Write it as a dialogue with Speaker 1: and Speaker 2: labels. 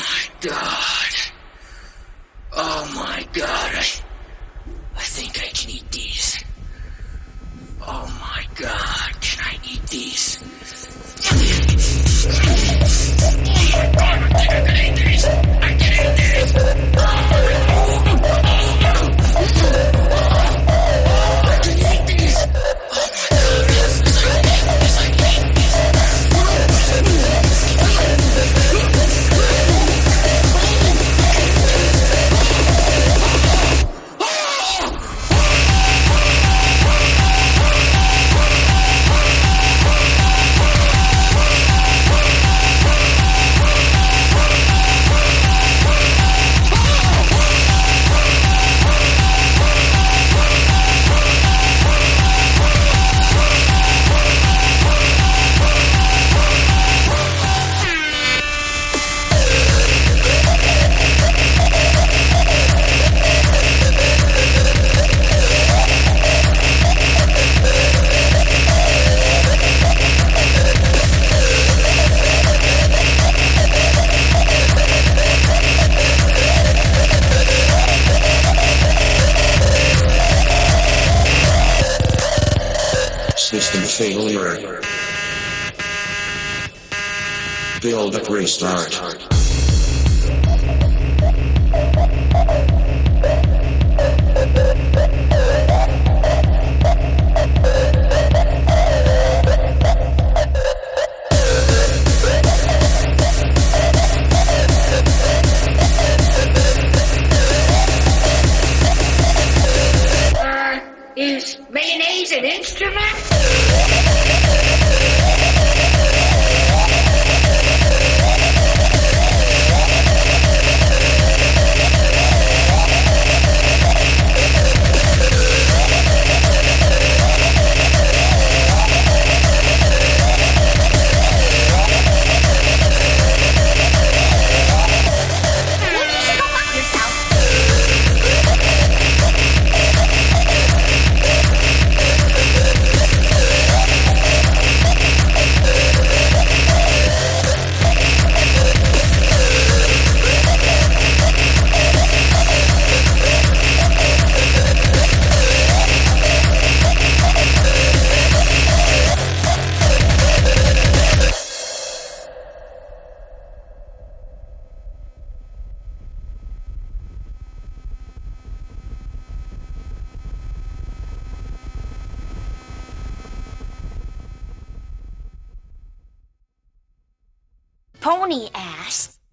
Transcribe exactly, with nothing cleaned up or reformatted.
Speaker 1: my god. Oh my god. I, I think I can eat these. Oh my god. Can I eat these? Oh my god. I think I can eat these. I can eat these. I can eat these.
Speaker 2: System failure. Build up restart.
Speaker 3: Uh, is mayonnaise an instrument?
Speaker 4: Pony ass.